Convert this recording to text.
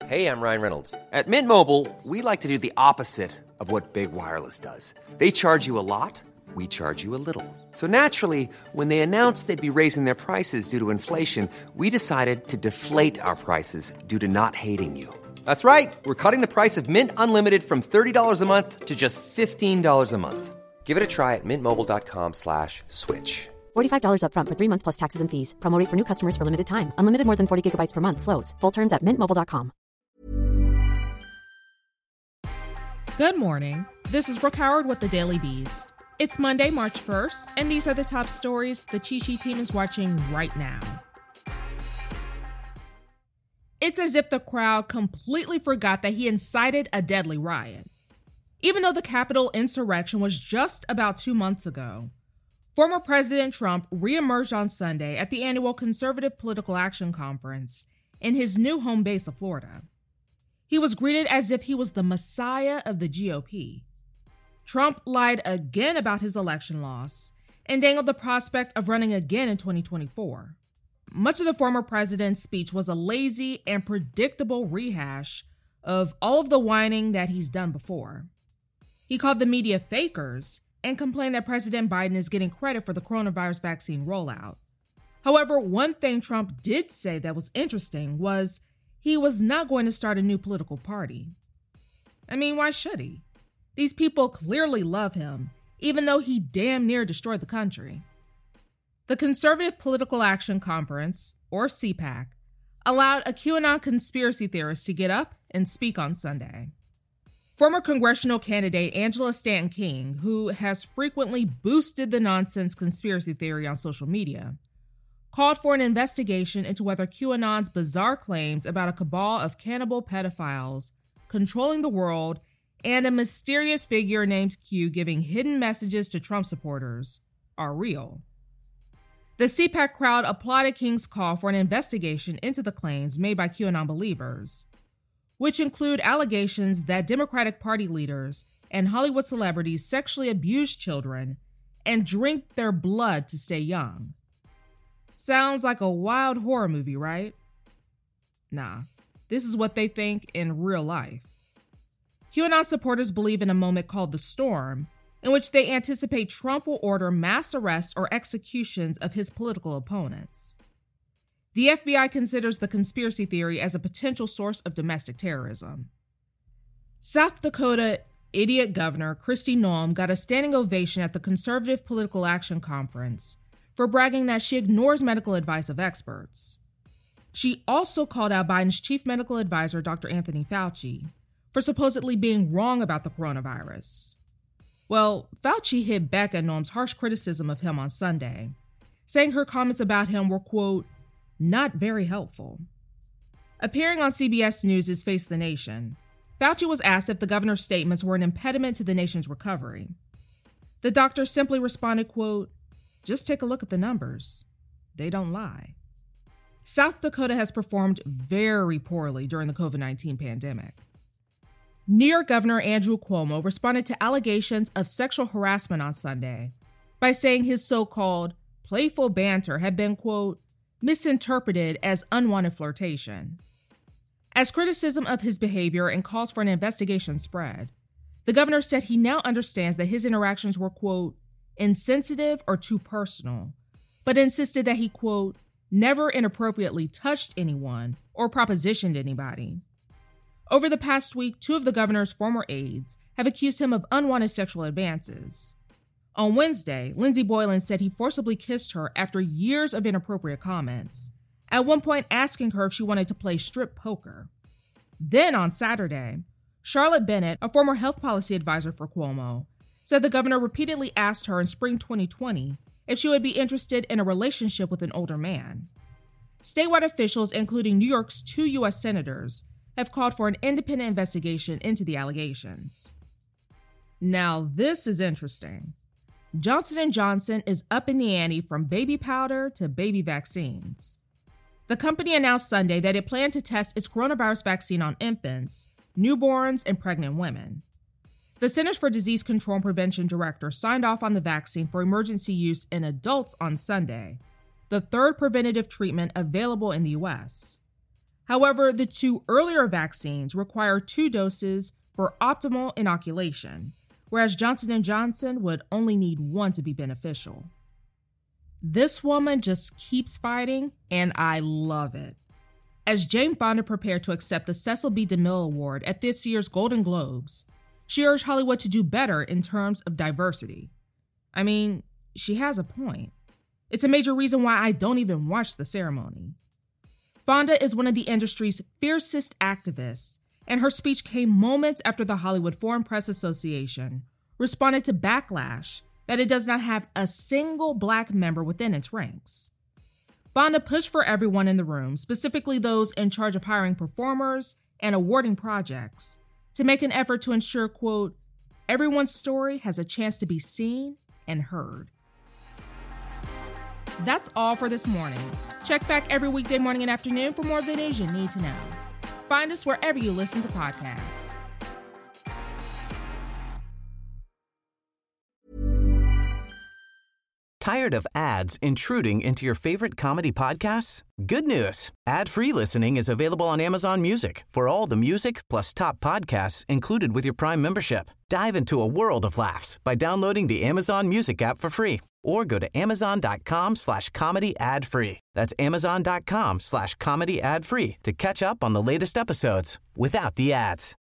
Hey, I'm Ryan Reynolds. At Mint Mobile, we like to do the opposite of what Big Wireless does. They charge you a lot, we charge you a little. So naturally, when they announced they'd be raising their prices due to inflation, we decided to deflate our prices due to not hating you. That's right. We're cutting the price of Mint Unlimited from $30 a month to just $15 a month. Give it a try at mintmobile.com/switch. $45 up front for 3 months plus taxes and fees. Promo rate for new customers for limited time. Unlimited more than 40 gigabytes per month. Slows full terms at mintmobile.com. Good morning. This is Brooke Howard with the Daily Beast. It's Monday, March 1st, and these are the top stories the Chi-Chi team is watching right now. It's as if the crowd completely forgot that he incited a deadly riot. Even though the Capitol insurrection was just about 2 months ago, former President Trump reemerged on Sunday at the annual Conservative Political Action Conference in his new home base of Florida. He was greeted as if he was the messiah of the GOP. Trump lied again about his election loss and dangled the prospect of running again in 2024. Much of the former president's speech was a lazy and predictable rehash of all of the whining that he's done before. He called the media fakers and complained that President Biden is getting credit for the coronavirus vaccine rollout. However, one thing Trump did say that was interesting was he was not going to start a new political party. I mean, why should he? These people clearly love him, even though he damn near destroyed the country. The Conservative Political Action Conference, or CPAC, allowed a QAnon conspiracy theorist to get up and speak on Sunday. Former congressional candidate Angela Stanton King, who has frequently boosted the nonsense conspiracy theory on social media, called for an investigation into whether QAnon's bizarre claims about a cabal of cannibal pedophiles controlling the world and a mysterious figure named Q giving hidden messages to Trump supporters are real. The CPAC crowd applauded King's call for an investigation into the claims made by QAnon believers, which include allegations that Democratic Party leaders and Hollywood celebrities sexually abuse children and drink their blood to stay young. Sounds like a wild horror movie, right? Nah, this is what they think in real life. QAnon supporters believe in a moment called the Storm, in which they anticipate Trump will order mass arrests or executions of his political opponents. The FBI considers the conspiracy theory as a potential source of domestic terrorism. South Dakota idiot Governor Kristi Noem got a standing ovation at the Conservative Political Action Conference for bragging that she ignores medical advice of experts. She also called out Biden's chief medical advisor, Dr. Anthony Fauci, for supposedly being wrong about the coronavirus. Well, Fauci hit back at Noem's harsh criticism of him on Sunday, saying her comments about him were, quote, not very helpful. Appearing on CBS News' Face the Nation, Fauci was asked if the governor's statements were an impediment to the nation's recovery. The doctor simply responded, quote, just take a look at the numbers. They don't lie. South Dakota has performed very poorly during the COVID-19 pandemic. New York Governor Andrew Cuomo responded to allegations of sexual harassment on Sunday by saying his so-called playful banter had been, quote, misinterpreted as unwanted flirtation. As criticism of his behavior and calls for an investigation spread, the governor said he now understands that his interactions were, quote, insensitive or too personal, but insisted that he, quote, never inappropriately touched anyone or propositioned anybody. Over the past week, 2 of the governor's former aides have accused him of unwanted sexual advances. On Wednesday, Lindsey Boylan said he forcibly kissed her after years of inappropriate comments, at one point asking her if she wanted to play strip poker. Then on Saturday, Charlotte Bennett, a former health policy advisor for Cuomo, said the governor repeatedly asked her in spring 2020 if she would be interested in a relationship with an older man. Statewide officials, including New York's 2 U.S. senators, have called for an independent investigation into the allegations. Now, this is interesting. Johnson & Johnson is up in the ante from baby powder to baby vaccines. The company announced Sunday that it planned to test its coronavirus vaccine on infants, newborns, and pregnant women. The Centers for Disease Control and Prevention director signed off on the vaccine for emergency use in adults on Sunday, the third preventative treatment available in the U.S. However, the 2 earlier vaccines require 2 doses for optimal inoculation, whereas Johnson & Johnson would only need 1 to be beneficial. This woman just keeps fighting, and I love it. As Jane Fonda prepared to accept the Cecil B. DeMille Award at this year's Golden Globes, she urged Hollywood to do better in terms of diversity. I mean, she has a point. It's a major reason why I don't even watch the ceremony. Fonda is one of the industry's fiercest activists, and her speech came moments after the Hollywood Foreign Press Association responded to backlash that it does not have a single Black member within its ranks. Fonda pushed for everyone in the room, specifically those in charge of hiring performers and awarding projects, to make an effort to ensure, quote, everyone's story has a chance to be seen and heard. That's all for this morning. Check back every weekday morning and afternoon for more of the news you need to know. Find us wherever you listen to podcasts. Tired of ads intruding into your favorite comedy podcasts? Good news. Ad-free listening is available on Amazon Music for all the music plus top podcasts included with your Prime membership. Dive into a world of laughs by downloading the Amazon Music app for free or go to amazon.com/comedy ad-free. That's amazon.com/comedy ad-free to catch up on the latest episodes without the ads.